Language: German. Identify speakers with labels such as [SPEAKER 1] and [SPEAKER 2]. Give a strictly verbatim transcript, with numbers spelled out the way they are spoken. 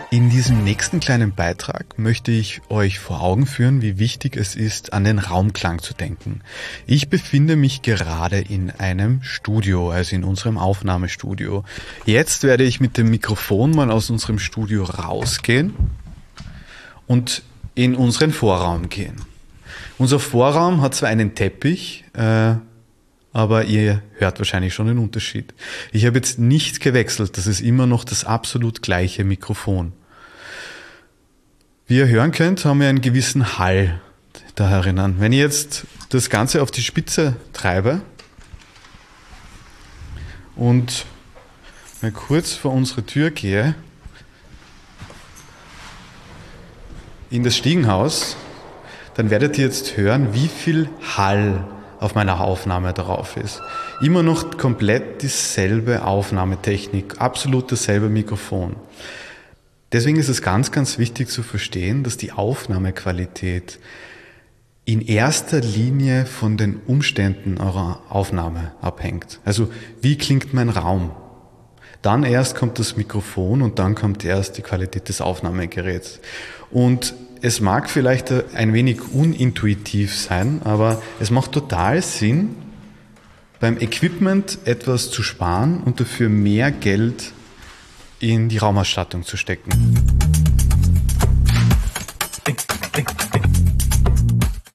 [SPEAKER 1] In diesem nächsten kleinen Beitrag möchte ich euch vor Augen führen, wie wichtig es ist, an den Raumklang zu denken. Ich befinde mich gerade in einem Studio, also in unserem Aufnahmestudio. Jetzt werde ich mit dem Mikrofon mal aus unserem Studio rausgehen und in unseren Vorraum gehen. Unser Vorraum hat zwar einen Teppich, äh, aber ihr hört wahrscheinlich schon den Unterschied. Ich habe jetzt nichts gewechselt, das ist immer noch das absolut gleiche Mikrofon. Wie ihr hören könnt, haben wir einen gewissen Hall da herinnen. Wenn ich jetzt das Ganze auf die Spitze treibe und mal kurz vor unsere Tür gehe, in das Stiegenhaus, dann werdet ihr jetzt hören, wie viel Hall auf meiner Aufnahme drauf ist. Immer noch komplett dieselbe Aufnahmetechnik, absolut dasselbe Mikrofon. Deswegen ist es ganz, ganz wichtig zu verstehen, dass die Aufnahmequalität in erster Linie von den Umständen eurer Aufnahme abhängt. Also wie klingt mein Raum? Dann erst kommt das Mikrofon und dann kommt erst die Qualität des Aufnahmegeräts. Und es mag vielleicht ein wenig unintuitiv sein, aber es macht total Sinn, beim Equipment etwas zu sparen und dafür mehr Geld in die Raumausstattung zu stecken.